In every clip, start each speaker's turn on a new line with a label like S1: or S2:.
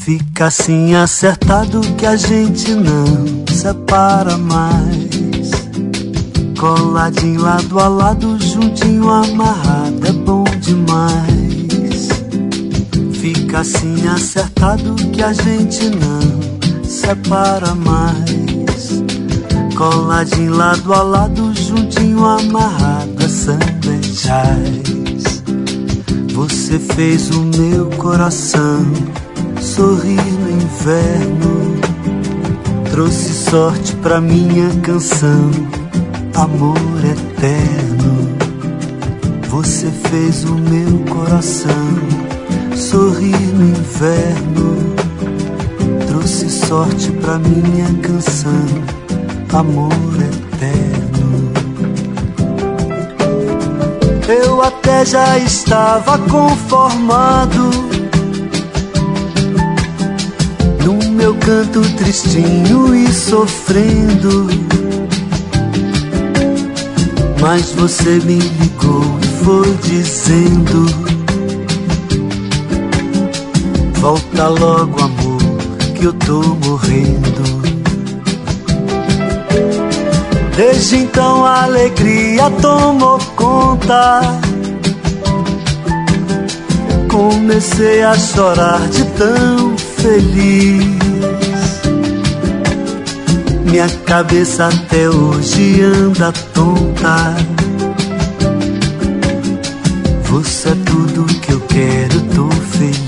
S1: Fica assim acertado que a gente não separa mais. Coladinho lado a lado, juntinho amarrado, é bom demais. Fica assim acertado que a gente não separa mais. Coladinho lado a lado, juntinho amarrado, é samba e jazz. Você fez o meu coração sorrir no inverno, trouxe sorte pra minha canção, amor eterno. Você fez o meu coração sorrir no inverno, trouxe sorte pra minha canção, amor eterno. Eu até já estava conformado no meu canto tristinho e sofrendo, mas você me ligou e foi dizendo: volta logo, amor, que eu tô morrendo. Desde então a alegria tomou conta, comecei a chorar de tão feliz. Minha cabeça até hoje anda tonta. Você é tudo que eu quero, tô feliz.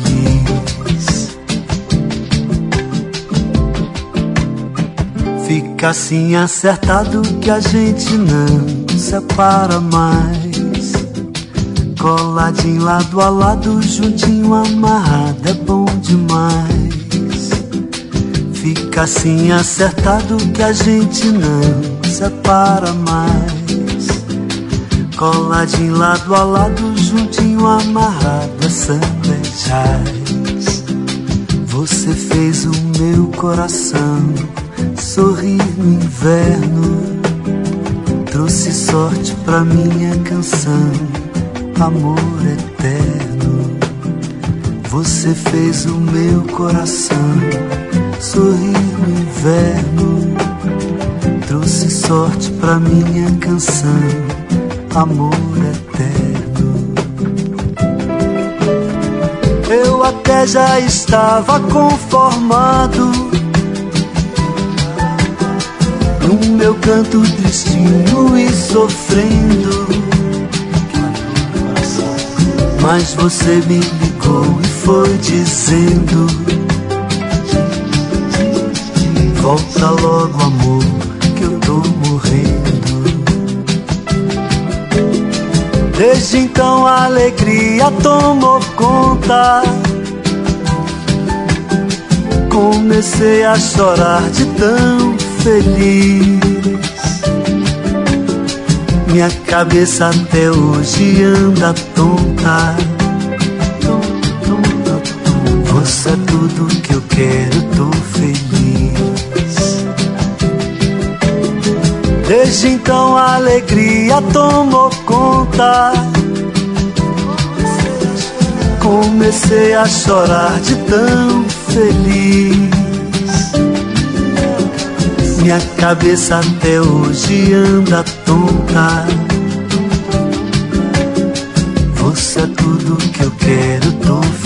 S1: Fica assim acertado que a gente não separa mais. Coladinho lado a lado, juntinho amarrado, é bom demais. Fica assim acertado que a gente não separa mais. Coladinho lado a lado, juntinho amarrado, é samba e jazz. Você fez o meu coração sorrir no inverno, trouxe sorte pra minha canção, amor eterno. Você fez o meu coração sorrir no inverno, trouxe sorte pra minha canção, amor eterno. Eu até já estava conformado no meu canto tristinho e sofrendo, mas você me ligou e foi dizendo: volta logo, amor, que eu tô morrendo. Desde então a alegria tomou conta, comecei a chorar de tão feliz. Minha cabeça até hoje anda tonta. Você é tudo que eu quero, tô feliz. Desde então a alegria tomou conta, comecei a chorar de tão feliz. Minha cabeça até hoje anda tonta. Você é tudo que eu quero, tô feliz.